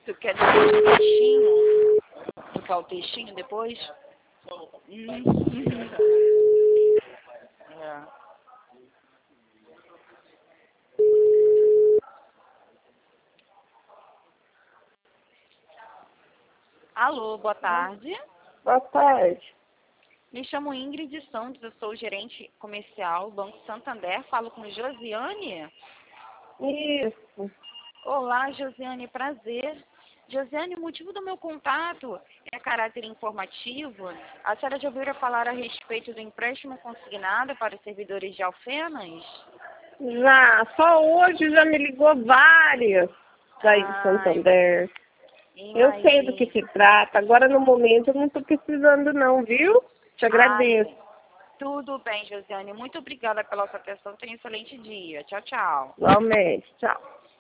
Tu quer depois o textinho? Tu quer o textinho depois? É. Alô, boa tarde. Boa tarde. Me chamo Ingrid Santos, eu sou gerente comercial do Banco Santander. Falo com Josiane? Isso. Olá, Josiane, prazer. Josiane, o motivo do meu contato é caráter informativo. A senhora já ouviu falar a respeito do empréstimo consignado para os servidores de Alfenas? Já, só hoje já me ligou várias daí de Santander. Eu sei do que se trata. Agora, no momento, eu não estou precisando não, viu? Te agradeço. Tudo bem, Josiane. Muito obrigada pela sua atenção. Tenha um excelente dia. Tchau, tchau. Igualmente. Tchau.